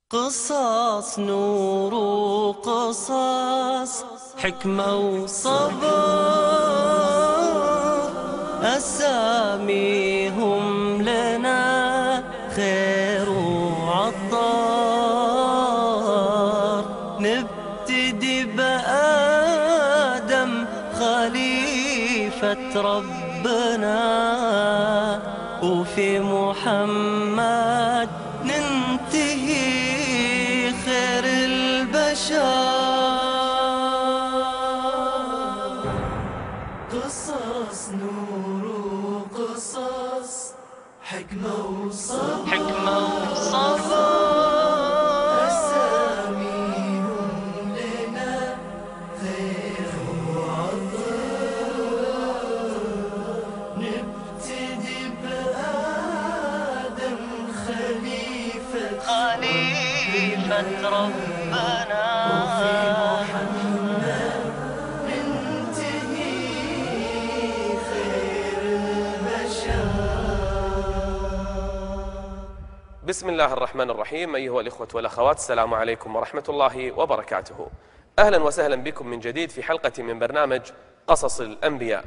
قصص نور وقصص حكمة وصبر، أساميهم لنا خير وعطار. نبتدي بآدم خليفة ربنا، وفي محمد ننتهي خير البشر. قصص نور وقصص حكمة وصبر، أساميهم لنا خير وعطر. نبتدي بآدم خليفة ربنا، وفي محمد ننتهي خير البشر. بسم الله الرحمن الرحيم. أيها الإخوة والأخوات، السلام عليكم ورحمة الله وبركاته. أهلا وسهلا بكم من جديد في حلقة من برنامج قصص الأنبياء.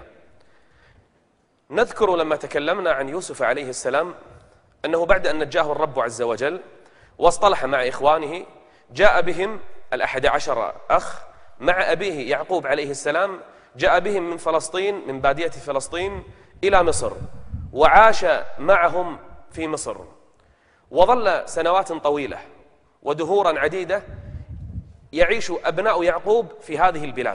نذكر لما تكلمنا عن يوسف عليه السلام أنه بعد أن نجاه الرب عز وجل واصطلح مع إخوانه، جاء بهم 11 أخ مع أبيه يعقوب عليه السلام، جاء بهم من فلسطين، من بادية فلسطين إلى مصر، وعاش معهم في مصر، وظل سنوات طويلة ودهورا عديدة يعيش أبناء يعقوب في هذه البلاد.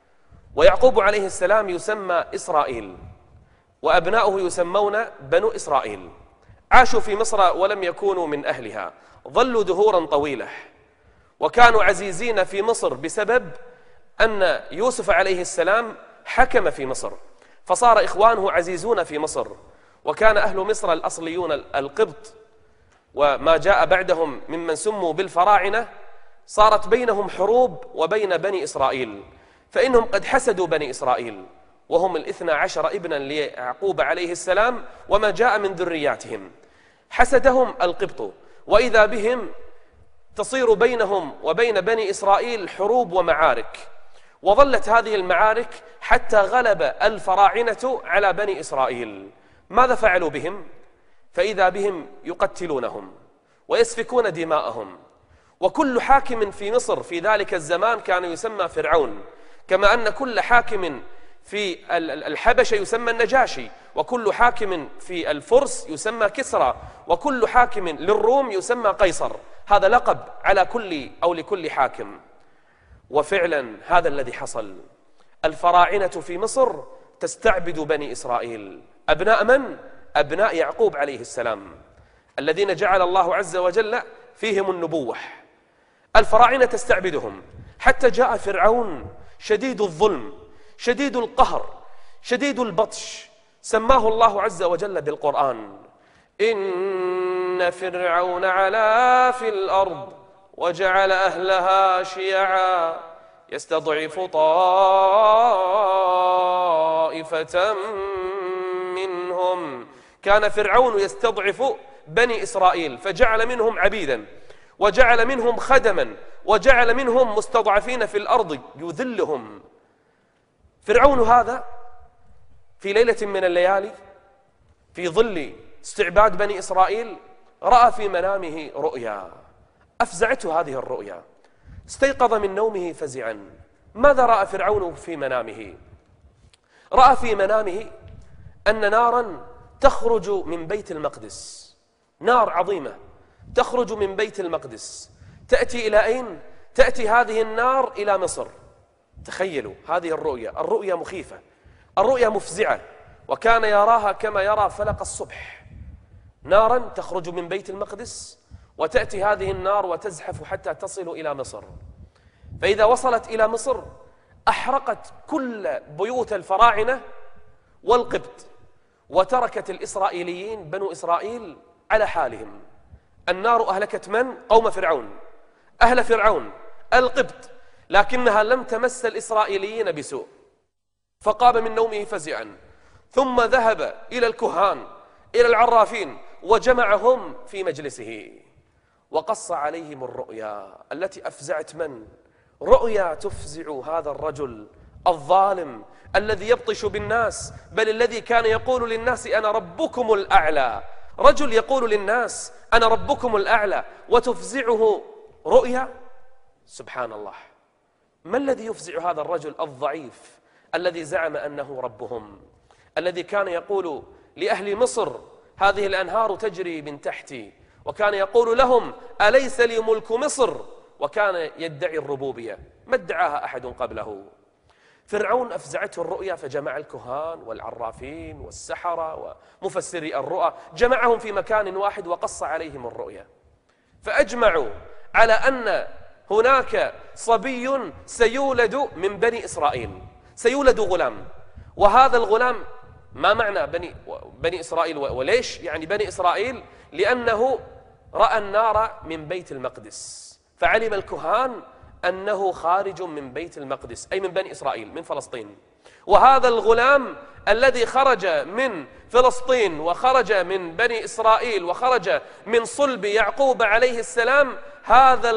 ويعقوب عليه السلام يسمى إسرائيل، وأبناؤه يسمون بنو إسرائيل. عاشوا في مصر ولم يكونوا من أهلها، ظلوا دهورا طويلة، وكانوا عزيزين في مصر بسبب أن يوسف عليه السلام حكم في مصر، فصار إخوانه عزيزون في مصر. وكان أهل مصر الأصليون القبط وما جاء بعدهم ممن سموا بالفراعنة، صارت بينهم حروب وبين بني إسرائيل، فإنهم قد حسدوا بني إسرائيل، وهم 12 ابنا ليعقوب عليه السلام وما جاء من ذرياتهم. حسدهم القبط، وإذا بهم تصير بينهم وبين بني إسرائيل حروب ومعارك. وظلت هذه المعارك حتى غلب الفراعنة على بني إسرائيل. ماذا فعلوا بهم؟ فإذا بهم يقتلونهم ويسفكون دماءهم. وكل حاكم في مصر في ذلك الزمان كان يسمى فرعون، كما أن كل حاكم في الحبشة يسمى النجاشي، وكل حاكم في الفرس يسمى كسرى، وكل حاكم للروم يسمى قيصر. هذا لقب على كل أو لكل حاكم. وفعلا هذا الذي حصل. الفراعنة في مصر تستعبد بني إسرائيل. أبناء من؟ أبناء يعقوب عليه السلام، الذين جعل الله عز وجل فيهم النبوة. الفراعنة تستعبدهم، حتى جاء فرعون شديد الظلم، شديد القهر، شديد البطش، سماه الله عز وجل بالقرآن: إن فرعون علا في الأرض وجعل أهلها شيعا يستضعف طائفة منهم. كان فرعون يستضعف بني إسرائيل، فجعل منهم عبيدا، وجعل منهم خدما، وجعل منهم مستضعفين في الأرض يذلهم. فرعون هذا في ليلة من الليالي في ظل استعباد بني إسرائيل رأى في منامه رؤيا أفزعته. هذه الرؤيا استيقظ من نومه فزعا. ماذا رأى فرعون في منامه؟ رأى في منامه أن نارا تخرج من بيت المقدس، نار عظيمة تخرج من بيت المقدس، تأتي إلى أين؟ تأتي هذه النار إلى مصر. تخيلوا هذه الرؤيا مخيفة، الرؤيا مفزعة، وكان يراها كما يرى فلق الصبح. نارا تخرج من بيت المقدس، وتأتي هذه النار وتزحف حتى تصل إلى مصر. فإذا وصلت إلى مصر أحرقت كل بيوت الفراعنة والقبط، وتركت الإسرائيليين بنو إسرائيل على حالهم. النار أهلكت من؟ قوم فرعون، أهل فرعون القبط، لكنها لم تمس الإسرائيليين بسوء. فقام من نومه فزعا، ثم ذهب إلى الكهان إلى العرافين وجمعهم في مجلسه، وقص عليهم الرؤيا التي أفزعت من؟ رؤيا تفزع هذا الرجل الظالم الذي يبطش بالناس، بل الذي كان يقول للناس أنا ربكم الأعلى. رجل يقول للناس أنا ربكم الأعلى وتفزعه رؤيا. سبحان الله. ما الذي يفزع هذا الرجل الضعيف الذي زعم أنه ربهم، الذي كان يقول لأهل مصر هذه الأنهار تجري من تحتي، وكان يقول لهم أليس لي ملك مصر، وكان يدعي الربوبية ما ادعاها أحد قبله. فرعون أفزعته الرؤيا فجمع الكهان والعرافين والسحرة ومفسري الرؤى، جمعهم في مكان واحد وقص عليهم الرؤيا، فأجمعوا على أن هناك صبي سيولد من بني إسرائيل، سيولد غلام. وهذا الغلام ما معنى بني إسرائيل وليش يعني بني إسرائيل؟ لأنه رأى النار من بيت المقدس، فعلم الكهان أنه خارج من بيت المقدس أي من بني إسرائيل من فلسطين. وهذا الغلام الذي خرج من فلسطين وخرج من بني إسرائيل وخرج من صلب يعقوب عليه السلام، هذا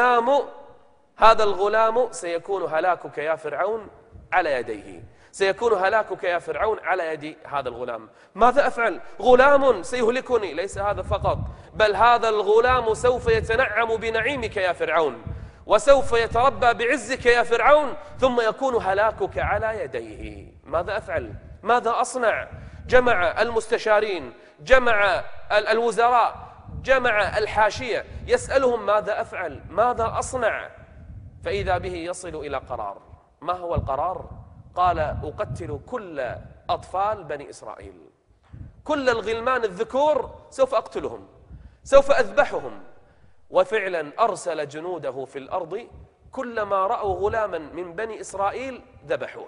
الغلام سيكون هلاكك يا فرعون على يديه، سيكون هلاكك يا فرعون على يد هذا الغلام. ماذا أفعل؟ غلام سيهلكني. ليس هذا فقط، بل هذا الغلام سوف يتنعم بنعيمك يا فرعون، وسوف يتربى بعزك يا فرعون، ثم يكون هلاكك على يديه. ماذا أفعل؟ ماذا أصنع؟ جمع المستشارين، جمع الوزراء، جمع الحاشية، يسألهم ماذا أفعل؟ ماذا أصنع؟ فإذا به يصل إلى قرار. ما هو القرار؟ قال أقتل كل أطفال بني إسرائيل، كل الغلمان الذكور سوف أقتلهم، سوف أذبحهم. وفعلا أرسل جنوده في الأرض، كلما رأوا غلاما من بني إسرائيل ذبحوه.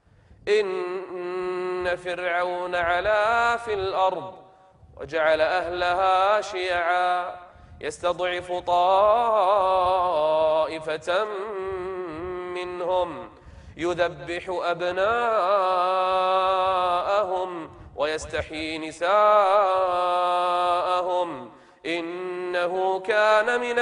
إن فرعون علا في الأرض وجعل أهلها شيعا يستضعف طائفة منهم يذبح أبناءهم ويستحيي نساءهم إنه كان من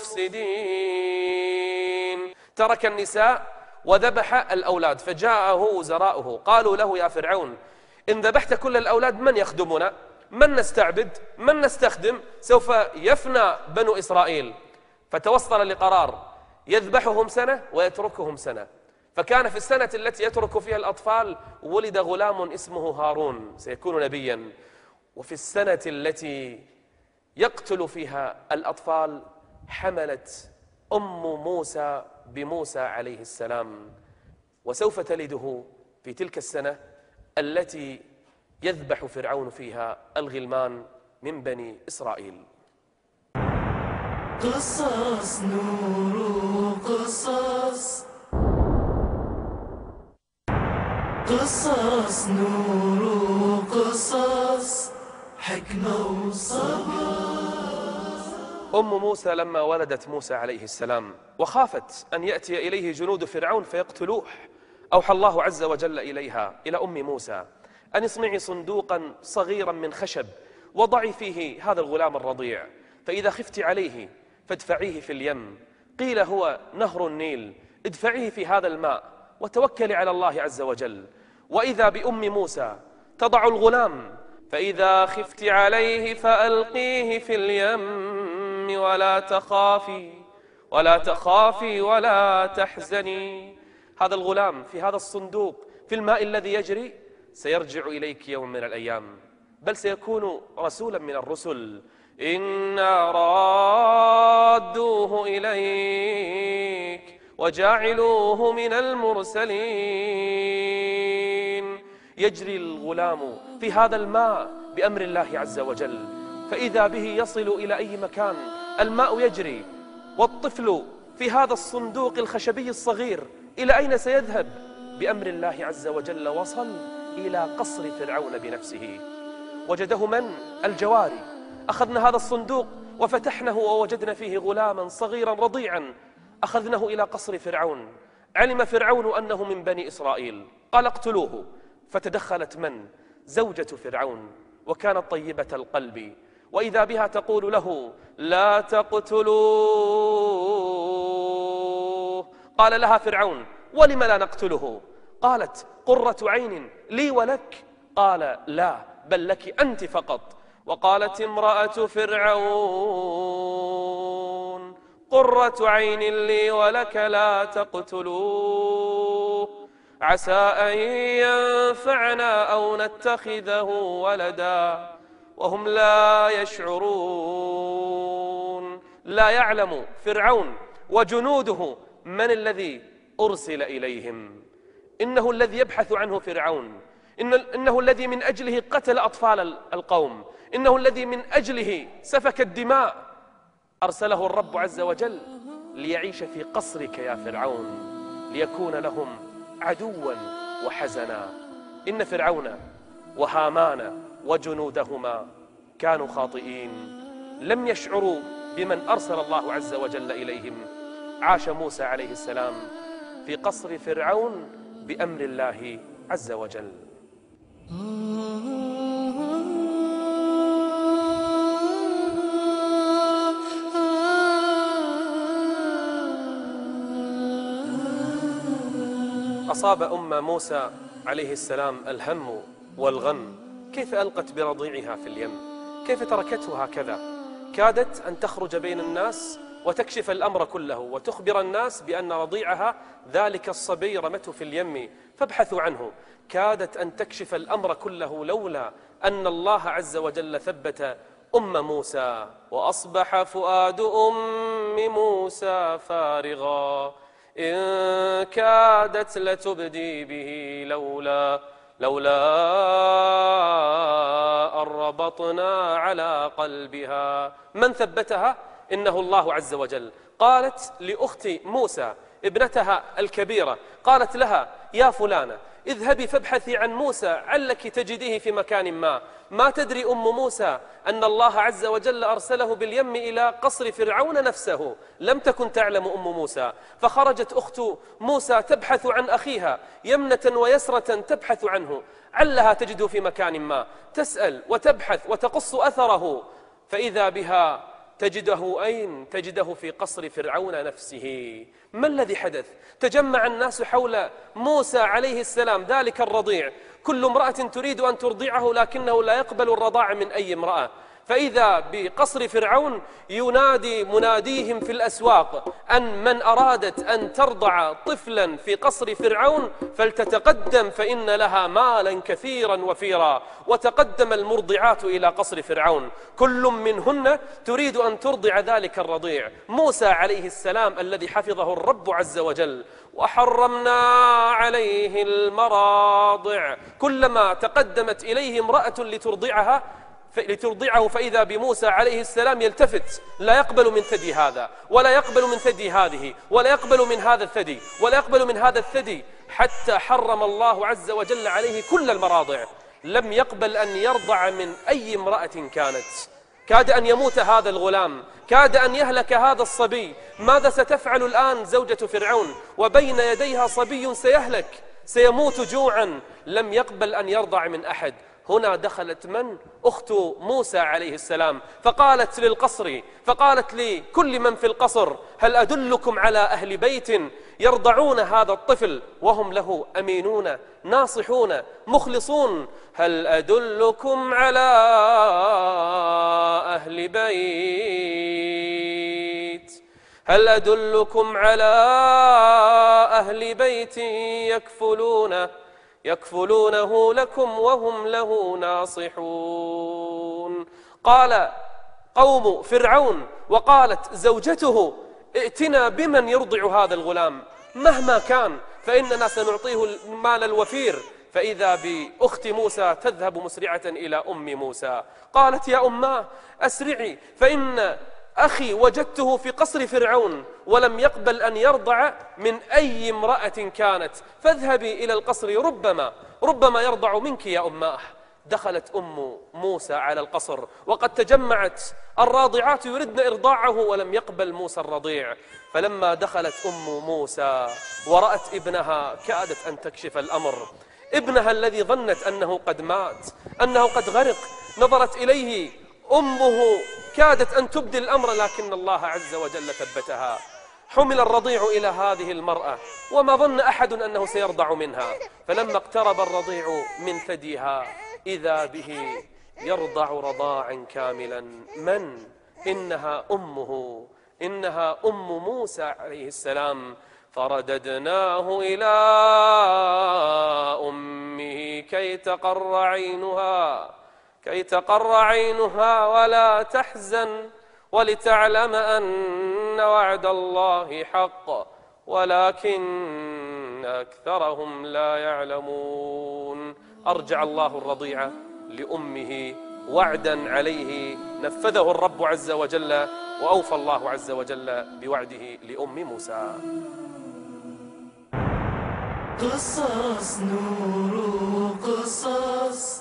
المفسدين. ترك النساء وذبح الأولاد، فجاءه وزراؤه قالوا له يا فرعون إن ذبحت كل الأولاد من يخدمنا؟ من نستعبد؟ من نستخدم؟ سوف يفنى بنو إسرائيل. فتوصل لقرار يذبحهم سنة ويتركهم سنة. فكان في السنة التي يترك فيها الأطفال ولد غلام اسمه هارون سيكون نبيا، وفي السنة التي يقتل فيها الأطفال حملت أم موسى بموسى عليه السلام، وسوف تلده في تلك السنة التي يذبح فرعون فيها الغلمان من بني إسرائيل. قصص نور قصص، قصص نور قصص، حكمة وصبر. أم موسى لما ولدت موسى عليه السلام وخافت أن يأتي إليه جنود فرعون فيقتلوه، أوحى الله عز وجل إليها إلى أم موسى أن اصنعي صندوقا صغيرا من خشب وضعي فيه هذا الغلام الرضيع، فإذا خفت عليه فادفعيه في اليم، قيل هو نهر النيل، ادفعيه في هذا الماء وتوكلي على الله عز وجل. وإذا بأم موسى تضع الغلام، فإذا خفت عليه فألقيه في اليم ولا تخافي ولا تحزني. هذا الغلام في هذا الصندوق في الماء الذي يجري سيرجع إليك يوم من الأيام، بل سيكون رسولا من الرسل. إنا رادوه إليك وجاعلوه من المرسلين. يجري الغلام في هذا الماء بأمر الله عز وجل، فإذا به يصل إلى أي مكان، الماء يجري، والطفل في هذا الصندوق الخشبي الصغير إلى أين سيذهب؟ بأمر الله عز وجل وصل إلى قصر فرعون بنفسه. وجده من؟ الجواري. أخذنا هذا الصندوق وفتحنه ووجدنا فيه غلاما صغيرا رضيعا، أخذناه إلى قصر فرعون. علم فرعون أنه من بني إسرائيل، قال اقتلوه. فتدخلت من؟ زوجة فرعون، وكانت طيبة القلب وإذا بها تقول له لا تقتلوه. قال لها فرعون ولم لا نقتله؟ قالت قرة عين لي ولك. قال لا بل لك أنت فقط. وقالت امرأة فرعون قرة عين لي ولك لا تقتلوه عسى أن ينفعنا أو نتخذه ولدا وهم لا يشعرون. لا يعلم فرعون وجنوده من الذي أرسل إليهم. إنه الذي يبحث عنه فرعون، إنه الذي من أجله قتل أطفال القوم، إنه الذي من أجله سفك الدماء. أرسله الرب عز وجل ليعيش في قصرك يا فرعون، ليكون لهم عدوا وحزنا. إن فرعون وهامان وجنودهما كانوا خاطئين، لم يشعروا بمن أرسل الله عز وجل إليهم. عاش موسى عليه السلام في قصر فرعون بأمر الله عز وجل. أصاب أم موسى عليه السلام الهم والغم. كيف ألقت برضيعها في اليم؟ كيف تركته هكذا؟ كادت أن تخرج بين الناس وتكشف الأمر كله وتخبر الناس بأن رضيعها ذلك الصبي رمته في اليم فابحثوا عنه. كادت أن تكشف الأمر كله لولا أن الله عز وجل ثبت أم موسى. وأصبح فؤاد أم موسى فارغا إن كادت لتبدي به لولا أن ربطنا على قلبها. من ثبتها؟ إنه الله عز وجل. قالت لأخت موسى ابنتها الكبيرة، قالت لها يا فلانة اذهبي فابحثي عن موسى علك تجديه في مكان ما تدري أم موسى أن الله عز وجل أرسله باليم إلى قصر فرعون نفسه. لم تكن تعلم أم موسى، فخرجت أخت موسى تبحث عن أخيها يمنة ويسرة، تبحث عنه علها تجده في مكان ما، تسأل وتبحث وتقص أثره، فإذا بها تجده أين؟ تجده في قصر فرعون نفسه. ما الذي حدث؟ تجمع الناس حول موسى عليه السلام ذلك الرضيع، كل امرأة تريد أن ترضعه لكنه لا يقبل الرضاع من أي امرأة. فإذا بقصر فرعون ينادي مناديهم في الأسواق أن من أرادت أن ترضع طفلا في قصر فرعون فلتتقدم فإن لها مالا كثيرا وفيرا. وتقدم المرضعات إلى قصر فرعون، كل منهن تريد أن ترضع ذلك الرضيع موسى عليه السلام الذي حفظه الرب عز وجل. وحرمنا عليه المراضع، كلما تقدمت إليه امرأة لترضعه فإذا بموسى عليه السلام يلتفت، لا يقبل من ثدي هذا ولا يقبل من ثدي هذه ولا يقبل من هذا الثدي ولا يقبل من هذا الثدي، حتى حرم الله عز وجل عليه كل المراضع. لم يقبل أن يرضع من أي امرأة كانت. كاد أن يموت هذا الغلام، كاد أن يهلك هذا الصبي. ماذا ستفعل الآن زوجة فرعون وبين يديها صبي سيهلك سيموت جوعا؟ لم يقبل أن يرضع من أحد. هنا دخلت من؟ أخت موسى عليه السلام، فقالت للقصر، فقالت لكل من في القصر هل أدلكم على أهل بيت يرضعون هذا الطفل وهم له أمينون ناصحون مخلصون؟ هل أدلكم على أهل بيت، هل أدلكم على أهل بيت يكفلونه لكم وهم له ناصحون؟ قال قوم فرعون وقالت زوجته ائتنا بمن يرضع هذا الغلام مهما كان فإننا سنعطيه المال الوفير. فإذا بأخت موسى تذهب مسرعة إلى أم موسى، قالت يا أماه أسرعي فإن أخي وجدته في قصر فرعون ولم يقبل أن يرضع من أي امرأة كانت، فاذهبي إلى القصر ربما يرضع منك يا أماه. دخلت أم موسى على القصر وقد تجمعت الراضعات يردن إرضاعه ولم يقبل موسى الرضيع. فلما دخلت أم موسى ورأت ابنها كادت أن تكشف الأمر، ابنها الذي ظنت أنه قد مات، أنه قد غرق، نظرت إليه أمه كادت أن تبدي الأمر لكن الله عز وجل ثبتها. حمل الرضيع إلى هذه المرأة وما ظن أحد أنه سيرضع منها، فلما اقترب الرضيع من ثديها إذا به يرضع رضاعا كاملا. من؟ إنها أمه، إنها أم موسى عليه السلام. فرددناه إلى أمه كي تقر عينها ولا تحزن ولتعلم أن وعد الله حق ولكن أكثرهم لا يعلمون. أرجع الله الرضيع لأمه وعدا عليه نفذه الرب عز وجل، وأوفى الله عز وجل بوعده لأم موسى. قصص نور قصص،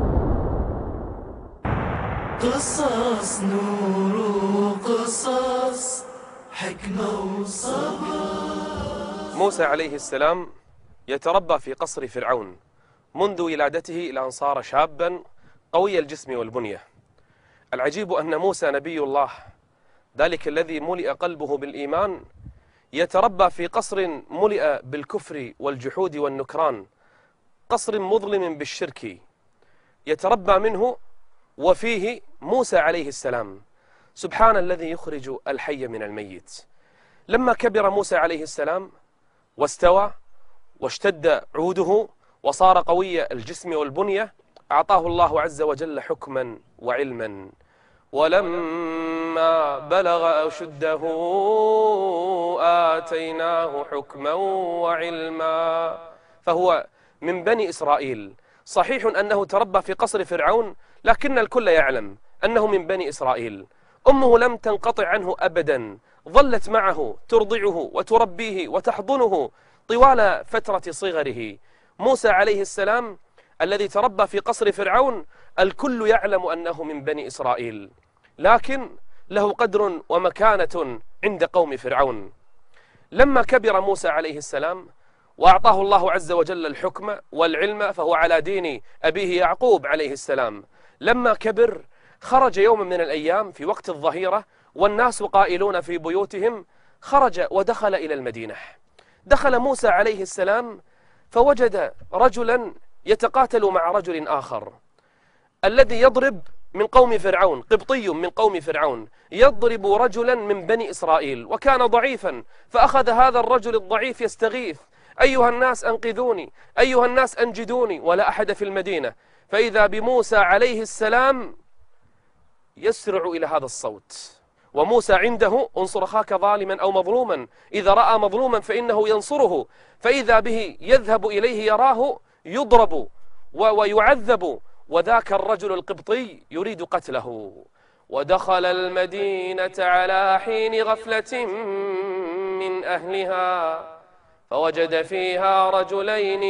قصص نور قصص، حكمة وصبر. موسى عليه السلام يتربى في قصر فرعون منذ ولادته إلى أن صار شابا قوي الجسم والبنية. العجيب أن موسى نبي الله، ذلك الذي ملئ قلبه بالإيمان، يتربى في قصر ملئ بالكفر والجحود والنكران، قصر مظلم بالشرك يتربى منه وفيه موسى عليه السلام. سبحان الذي يخرج الحي من الميت. لما كبر موسى عليه السلام واستوى واشتد عوده وصار قوي الجسم والبنية، أعطاه الله عز وجل حكما وعلما. ولما بلغ أشده آتيناه حكما وعلما. فهو من بني إسرائيل. صحيح أنه تربى في قصر فرعون، لكن الكل يعلم أنه من بني إسرائيل. أمه لم تنقطع عنه أبدا، ظلت معه ترضعه وتربيه وتحضنه طوال فترة صغره. موسى عليه السلام الذي تربى في قصر فرعون الكل يعلم أنه من بني إسرائيل، لكن له قدر ومكانة عند قوم فرعون. لما كبر موسى عليه السلام وأعطاه الله عز وجل الحكم والعلم، فهو على دين أبيه يعقوب عليه السلام. لما كبر خرج يوم من الأيام في وقت الظهيرة والناس قائلون في بيوتهم، خرج ودخل إلى المدينة. دخل موسى عليه السلام فوجد رجلا يتقاتل مع رجل آخر، الذي يضرب من قوم فرعون، قبطي من قوم فرعون، يضرب رجلا من بني إسرائيل وكان ضعيفا. فأخذ هذا الرجل الضعيف يستغيث: أيها الناس أنقذوني، أيها الناس أنجدوني، ولا أحد في المدينة. فإذا بموسى عليه السلام يسرع إلى هذا الصوت، وموسى عنده انصر أخاك ظالما أو مظلوما، إذا رأى مظلوما فإنه ينصره. فإذا به يذهب إليه يراه يضرب ويعذب، وذاك الرجل القبطي يريد قتله. ودخل المدينة على حين غفلة من أهلها فوجد فيها رجلين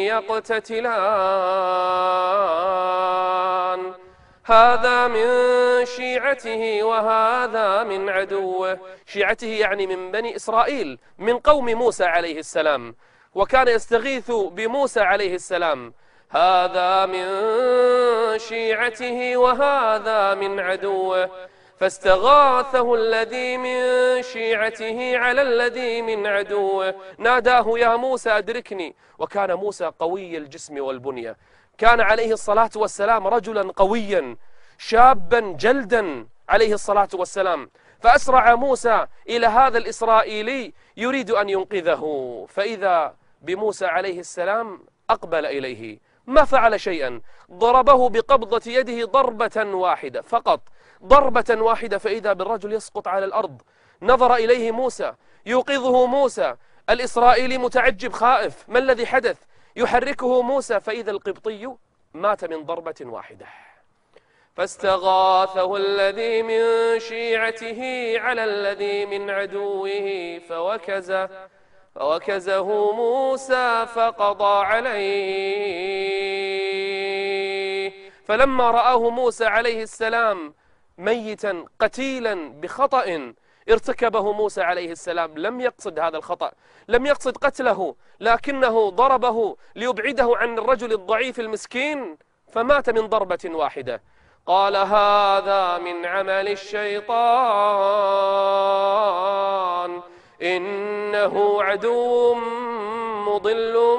يقتتلان، هذا من شيعته وهذا من عدوه. شيعته يعني من بني إسرائيل، من قوم موسى عليه السلام، وكان يستغيث بموسى عليه السلام: هذا من شيعته وهذا من عدوه. فاستغاثه الذي من شيعته على الذي من عدوه، ناداه: يا موسى أدركني. وكان موسى قوي الجسم والبنية، كان عليه الصلاة والسلام رجلا قويا شابا جلدا عليه الصلاة والسلام. فأسرع موسى إلى هذا الإسرائيلي يريد أن ينقذه، فإذا بموسى عليه السلام أقبل إليه، ما فعل شيئا، ضربه بقبضة يده ضربة واحدة فقط، ضربة واحدة، فإذا بالرجل يسقط على الأرض. نظر إليه موسى يوقظه موسى، الإسرائيلي متعجب خائف، ما الذي حدث؟ يحركه موسى، فإذا القبطي مات من ضربة واحدة. فاستغاثه الذي من شيعته على الذي من عدوه فوكزه موسى فقضى عليه. فلما رآه موسى عليه السلام ميتا قتيلا بخطأ ارتكبه موسى عليه السلام، لم يقصد هذا الخطأ، لم يقصد قتله، لكنه ضربه ليبعده عن الرجل الضعيف المسكين، فمات من ضربة واحدة. قال هذا من عمل الشيطان إنه عدو مضل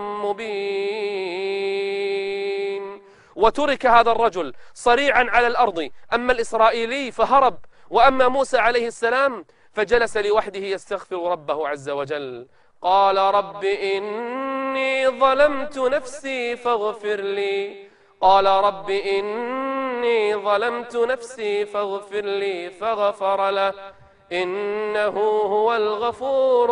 مبين. وترك هذا الرجل صريعا على الأرض، أما الإسرائيلي فهرب، وأما موسى عليه السلام فجلس لوحده يستغفر ربه عز وجل. قال رب إني ظلمت نفسي فاغفر لي. قال رب إني ظلمت نفسي فاغفر لي فغفر له إنه هو الغفور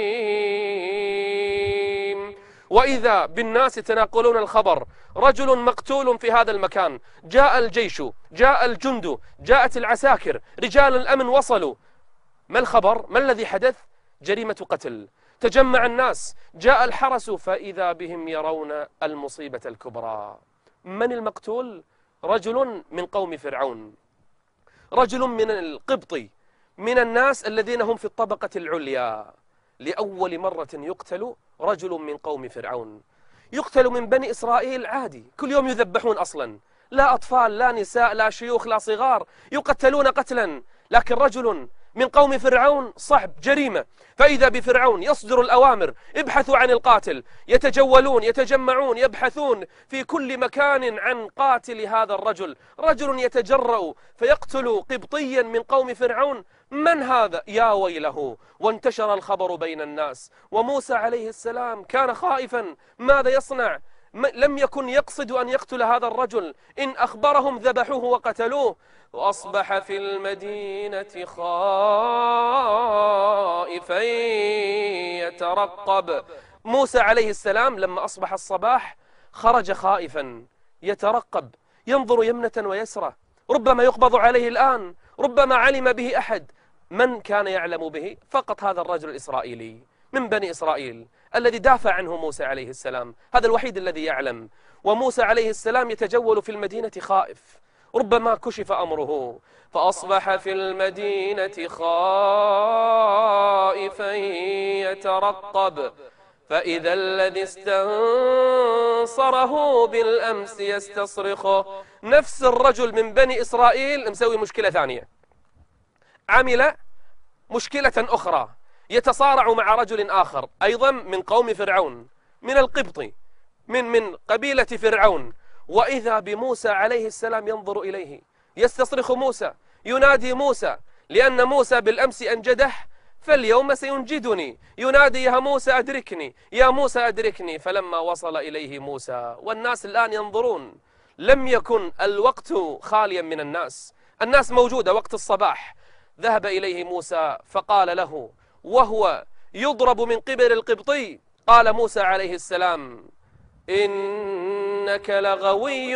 الرحيم. وإذا بالناس يتناقلون الخبر، رجل مقتول في هذا المكان، جاء الجيش، جاء الجند، جاءت العساكر، رجال الأمن وصلوا. ما الخبر؟ ما الذي حدث؟ جريمة قتل. تجمع الناس، جاء الحرس، فإذا بهم يرون المصيبة الكبرى. من المقتول؟ رجل من قوم فرعون، رجل من القبطي، من الناس الذين هم في الطبقة العليا. لأول مرة يقتل رجل من قوم فرعون. يقتل من بني إسرائيل عادي، كل يوم يذبحون أصلا، لا أطفال لا نساء لا شيوخ لا صغار، يقتلون قتلا. لكن رجل من قوم فرعون صعب، جريمة. فإذا بفرعون يصدر الأوامر، ابحثوا عن القاتل، يتجولون يتجمعون يبحثون في كل مكان عن قاتل هذا الرجل. رجل يتجرأ فيقتل قبطيا من قوم فرعون، من هذا؟ يا ويله. وانتشر الخبر بين الناس، وموسى عليه السلام كان خائفا، ماذا يصنع؟ لم يكن يقصد أن يقتل هذا الرجل، إن أخبرهم ذبحوه وقتلوه. وأصبح في المدينة خائفا يترقب. موسى عليه السلام لما أصبح الصباح خرج خائفا يترقب، ينظر يمنة ويسرى، ربما يقبض عليه الآن، ربما علم به أحد. من كان يعلم به؟ فقط هذا الرجل الإسرائيلي من بني إسرائيل الذي دافع عنه موسى عليه السلام، هذا الوحيد الذي يعلم. وموسى عليه السلام يتجول في المدينة خائف، ربما كشف أمره. فأصبح في المدينة خائفا يترقب، فإذا الذي استنصره بالأمس يستصرخه. نفس الرجل من بني إسرائيل مسوي مشكلة ثانية، عمل مشكلة أخرى، يتصارع مع رجل آخر أيضا من قوم فرعون، من القبط، من قبيلة فرعون. وإذا بموسى عليه السلام ينظر إليه، يستصرخ موسى، ينادي موسى، لأن موسى بالأمس أنجده فاليوم سينجدني، ينادي يا موسى أدركني، يا موسى أدركني. فلما وصل إليه موسى، والناس الآن ينظرون، لم يكن الوقت خاليا من الناس، الناس موجودة وقت الصباح. ذهب إليه موسى فقال له وهو يضرب من قبل القبطي، قال موسى عليه السلام إنك لغوي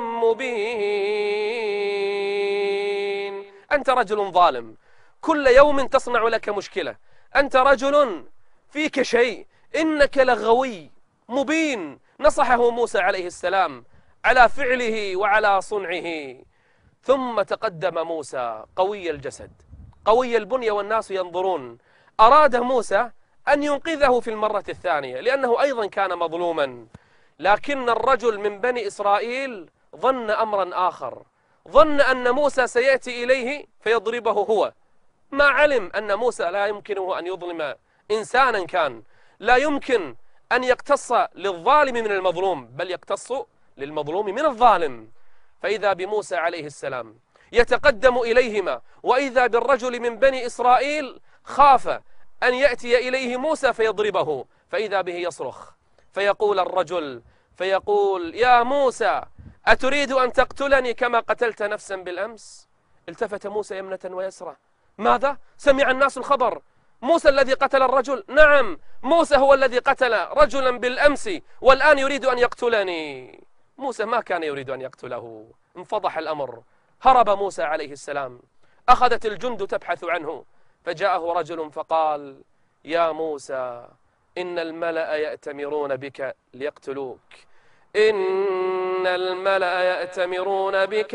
مبين. أنت رجل ظالم، كل يوم تصنع لك مشكلة، أنت رجل فيك شيء، إنك لغوي مبين. نصحه موسى عليه السلام على فعله وعلى صنعه. ثم تقدم موسى قوي الجسد قوي البنية والناس ينظرون. أراد موسى أن ينقذه في المرة الثانية لأنه أيضا كان مظلوما، لكن الرجل من بني إسرائيل ظن أمرا آخر، ظن أن موسى سيأتي إليه فيضربه هو. ما علم أن موسى لا يمكنه أن يظلم إنسانا كان، لا يمكن أن يقتص للظالم من المظلوم، بل يقتص للمظلوم من الظالم. فإذا بموسى عليه السلام يتقدم إليهما، وإذا بالرجل من بني إسرائيل خاف أن يأتي إليه موسى فيضربه، فإذا به يصرخ، فيقول الرجل يا موسى أتريد أن تقتلني كما قتلت نفسا بالأمس؟ التفت موسى يمنة ويسرى، ماذا؟ سمع الناس الخبر، موسى الذي قتل الرجل؟ نعم، موسى هو الذي قتل رجلا بالأمس والآن يريد أن يقتلني. موسى ما كان يريد أن يقتله، انفضح الأمر، هرب موسى عليه السلام. أخذت الجند تبحث عنه، فجاءه رجل فقال يا موسى إن الملأ يأتمرون بك ليقتلوك، إن الملأ يأتمرون بك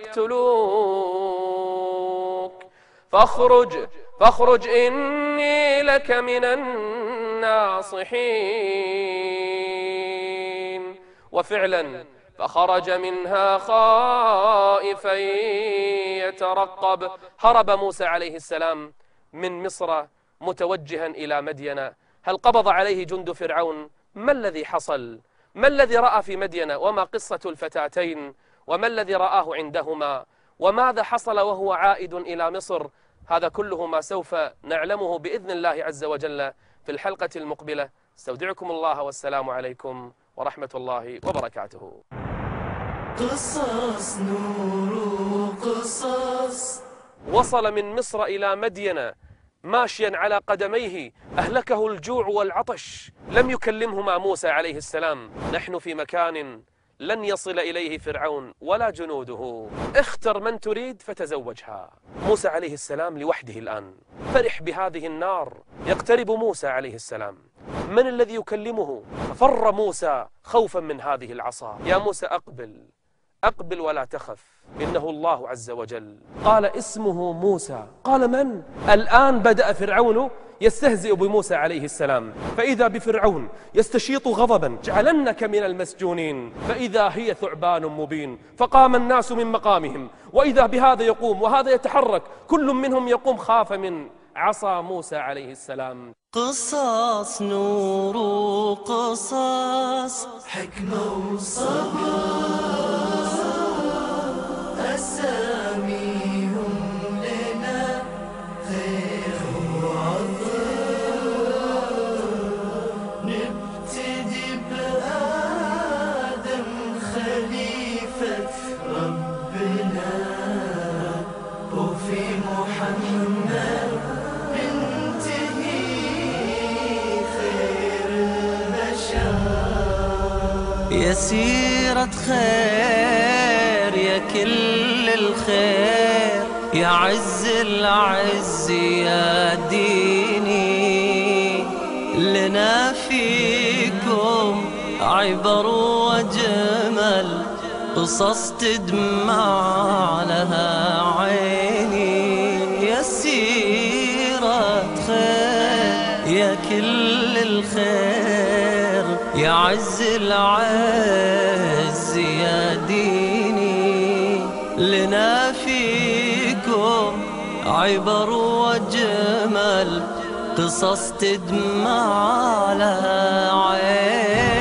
ليقتلوك فاخرج إني لك من الناصحين. وفعلا فخرج منها خائفا يترقب. هرب موسى عليه السلام من مصر متوجها إلى مدين. هل قبض عليه جند فرعون؟ ما الذي حصل؟ ما الذي رأى في مدين؟ وما قصة الفتاتين؟ وما الذي رآه عندهما؟ وماذا حصل وهو عائد إلى مصر؟ هذا كله ما سوف نعلمه بإذن الله عز وجل في الحلقة المقبلة. استودعكم الله والسلام عليكم ورحمة الله وبركاته. قصص نور قصص. وصل من مصر إلى مدين ماشيا على قدميه، أهلكه الجوع والعطش، لم يكلمهما موسى عليه السلام. نحن في مكان لن يصل إليه فرعون ولا جنوده. اختر من تريد فتزوجها. موسى عليه السلام لوحده الآن، فرح بهذه النار. يقترب موسى عليه السلام، من الذي يكلمه؟ ففر موسى خوفا من هذه العصا. يا موسى أقبل، أقبل ولا تخف، إنه الله عز وجل. قال اسمه موسى. قال من؟ الآن بدأ فرعون يستهزئ بموسى عليه السلام، فإذا بفرعون يستشيط غضبا: جعلنك من المسجونين. فإذا هي ثعبان مبين. فقام الناس من مقامهم، وإذا بهذا يقوم وهذا يتحرك، كل منهم يقوم خاف من عصا موسى عليه السلام. قصص نور قصص، حكمة وصبر، أساميهم لنا خير وعطر. نبتدي بآدم خليفة ربنا، وفي محمد يا سيرة خير، يا كل الخير، يا عز العز يا ديني. لنا فيكم عبر وجمل، قصص تدمع لها عيني. يا سيرة خير، يا كل الخير، يا عز العز يا ديني. لنا فيكم عبر وجمل، قصص تدمع لها عين.